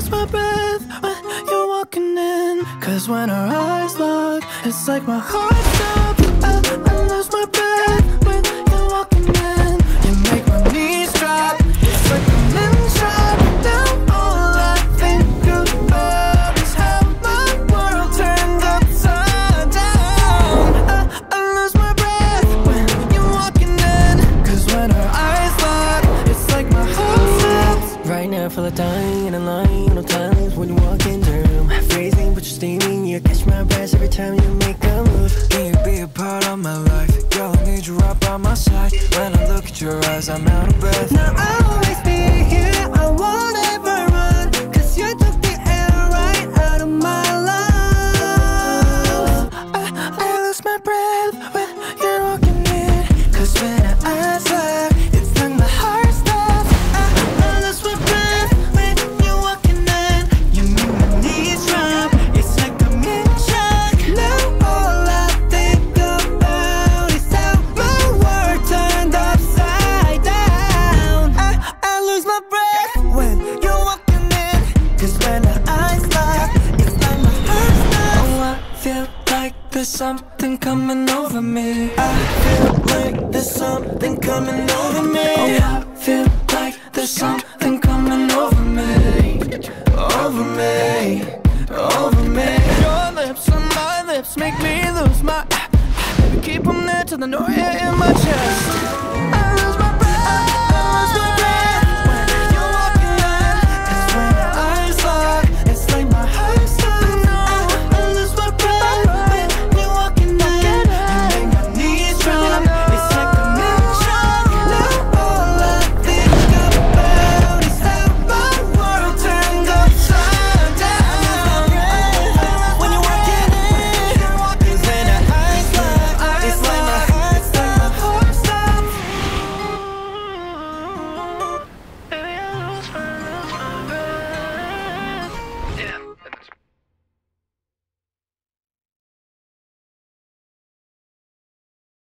my breath when you're walking in. Cause when our eyes lock, it's like my heart stops. I lose my breath when you're walking in. You make my knees drop. It's like I'm in shock. Now all I think about is how my world turned upside down. I lose my breath when you're walking in. Cause when our eyes lock, it's like my heart stops. Right now I feel like dying in a line. No times when you walk in the room. Freezing but you're steaming. You catch my breath every time you make a move. Can you be a part of my life? Girl, I need you right by my side. When I look at your eyes, I'm out of breath. Now I'll always be here, I won't ever run. Cause you took the air right out of my lungs. I lose my breath when you're walking in. Cause when our eyes lock, it's like my heart stops. I lose my breath when you're walking in. You make my knees drop, it's like I'm in shock. Now all I think about is how my world turned upside down. I lose my breath when you're walking in. Cause when our eyes lock, it's like my heart stops. Oh, I feel like there's something coming over me. I feel like there's something coming over me. Oh, I feel like there's something coming over me. Over me, over me. Your lips on my lips make me lose my. Baby, keep them there till the noise.